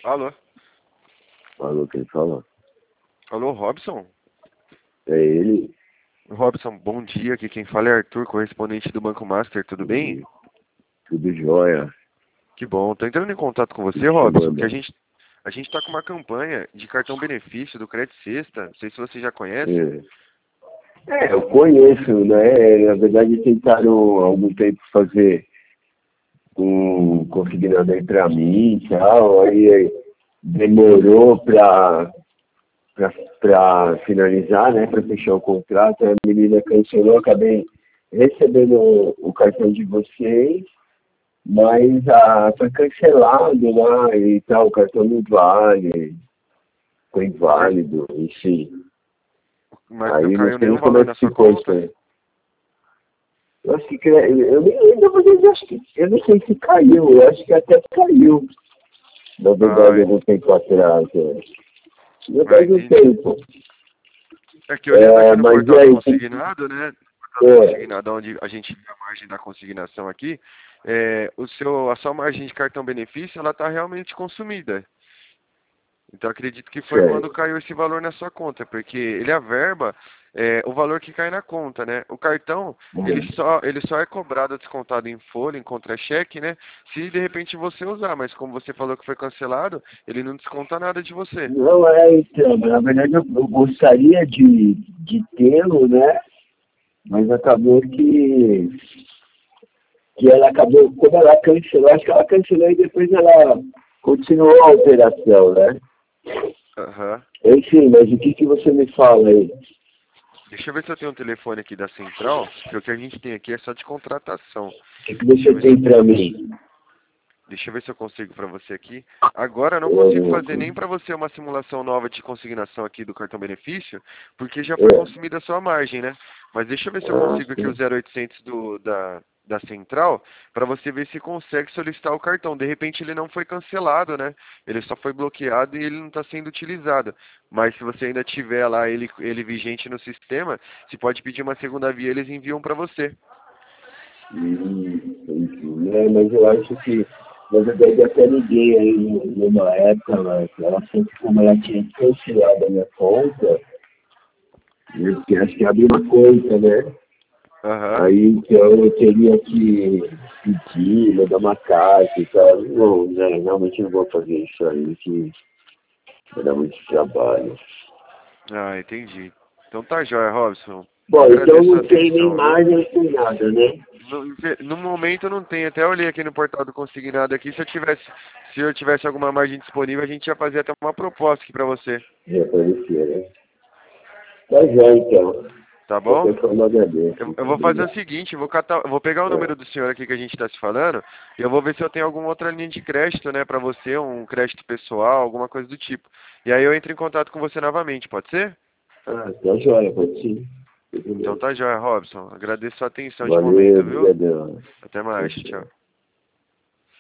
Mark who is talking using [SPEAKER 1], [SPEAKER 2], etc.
[SPEAKER 1] Alô?
[SPEAKER 2] Alô, quem fala?
[SPEAKER 1] Alô, Robson?
[SPEAKER 2] É ele?
[SPEAKER 1] Robson, bom dia. Aqui quem fala é Arthur, correspondente do Banco Master. Tudo bem?
[SPEAKER 2] Tudo jóia.
[SPEAKER 1] Que bom. Tô entrando em contato com
[SPEAKER 2] O que
[SPEAKER 1] você,
[SPEAKER 2] que você
[SPEAKER 1] Robson, porque
[SPEAKER 2] manda?
[SPEAKER 1] a gente tá com uma campanha de cartão benefício do Credit Sexta. Não sei se você já conhece.
[SPEAKER 2] Eu conheço, né? Na verdade, tentaram há algum tempo fazer um consignador para mim e tal, aí demorou para finalizar, né? Para fechar o contrato, a menina cancelou, acabei recebendo o cartão de vocês, mas foi cancelado lá e tal, o cartão não vale, foi
[SPEAKER 1] Mas,
[SPEAKER 2] inválido, enfim.
[SPEAKER 1] mas não
[SPEAKER 2] Aí não
[SPEAKER 1] caiu
[SPEAKER 2] sei
[SPEAKER 1] nenhum
[SPEAKER 2] como
[SPEAKER 1] valor
[SPEAKER 2] é
[SPEAKER 1] na
[SPEAKER 2] que
[SPEAKER 1] sua
[SPEAKER 2] ficou isso
[SPEAKER 1] conta?
[SPEAKER 2] aí. Eu acho que eu nem lembro, mas eu acho que eu não sei se caiu, eu acho que até caiu, na
[SPEAKER 1] Ah,
[SPEAKER 2] verdade, algum tempo atrás. Já faz um
[SPEAKER 1] entendi.
[SPEAKER 2] tempo.
[SPEAKER 1] É que olhando aqui no
[SPEAKER 2] Mas e
[SPEAKER 1] portal do
[SPEAKER 2] aí,
[SPEAKER 1] consignado, né? Portal do
[SPEAKER 2] é,
[SPEAKER 1] consignado, onde a gente vê a margem da consignação aqui, a sua margem de cartão benefício, ela está realmente consumida. Então acredito que foi quando
[SPEAKER 2] certo.
[SPEAKER 1] caiu esse valor na sua conta, porque ele averba o valor que cai na conta, né? O cartão, ele só é cobrado descontado em folha, em contra-cheque, né? Se de repente você usar, mas como você falou que foi cancelado, ele não desconta nada de você.
[SPEAKER 2] Não é, então, na verdade eu gostaria de tê-lo, né? Mas acabou que ela acabou, como ela cancelou, acho que ela cancelou e depois ela continuou a operação, né?
[SPEAKER 1] Aham.
[SPEAKER 2] Enfim, mas o que você me fala aí?
[SPEAKER 1] Deixa eu ver se eu tenho um telefone aqui da central, porque o que a gente tem aqui é só de contratação.
[SPEAKER 2] O que
[SPEAKER 1] Deixa eu
[SPEAKER 2] você
[SPEAKER 1] ver se eu,
[SPEAKER 2] tem para mim?
[SPEAKER 1] deixa eu ver se eu consigo para você aqui. Agora eu não consigo
[SPEAKER 2] Eu,
[SPEAKER 1] fazer nem para você uma simulação nova de consignação aqui do cartão benefício, porque já foi
[SPEAKER 2] é,
[SPEAKER 1] consumida a sua margem, né? Mas deixa eu ver se eu
[SPEAKER 2] ah,
[SPEAKER 1] consigo aqui o
[SPEAKER 2] sim.
[SPEAKER 1] 0800 da central, para você ver se consegue solicitar o cartão. De repente ele não foi cancelado, né? Ele só foi bloqueado e ele não está sendo utilizado. Mas se você ainda tiver lá ele vigente no sistema, você pode pedir uma segunda via, eles enviam para você.
[SPEAKER 2] Enfim, né? Mas eu acho que, na verdade, eu até liguei aí numa época, mas ela sempre, como ela tinha cancelado a minha conta, eu acho que abriu uma conta, né?
[SPEAKER 1] Aham.
[SPEAKER 2] Aí, então, eu teria que pedir, mandar uma carta e tal. Não, né? Realmente não vou fazer isso aí, que vai dar muito trabalho.
[SPEAKER 1] Ah, entendi. Então tá jóia, Robson. Eu
[SPEAKER 2] Bom, então
[SPEAKER 1] agradeço a
[SPEAKER 2] não tem nem
[SPEAKER 1] atenção, viu?
[SPEAKER 2] margem nem nada, né?
[SPEAKER 1] No momento não tem, até olhei aqui no portal do Consignado aqui, se eu tivesse alguma margem disponível, a gente ia fazer até uma proposta aqui pra você,
[SPEAKER 2] Já apareceu, né? Tá já, então.
[SPEAKER 1] tá bom?
[SPEAKER 2] Qualquer forma, agradeço.
[SPEAKER 1] Eu
[SPEAKER 2] Muito
[SPEAKER 1] vou fazer o
[SPEAKER 2] obrigado.
[SPEAKER 1] seguinte, eu vou pegar o
[SPEAKER 2] É.
[SPEAKER 1] número do senhor aqui que a gente está se falando, e eu vou ver se eu tenho alguma outra linha de crédito, né, pra você, um crédito pessoal, alguma coisa do tipo. E aí eu entro em contato com você novamente, pode ser?
[SPEAKER 2] Ah, tá joia, pode sim.
[SPEAKER 1] Então
[SPEAKER 2] Beleza.
[SPEAKER 1] tá jóia, Robson. Agradeço a atenção de
[SPEAKER 2] Valeu,
[SPEAKER 1] momento, viu?
[SPEAKER 2] obrigadão.
[SPEAKER 1] Até mais,
[SPEAKER 2] Tchau, tchau.
[SPEAKER 1] tchau.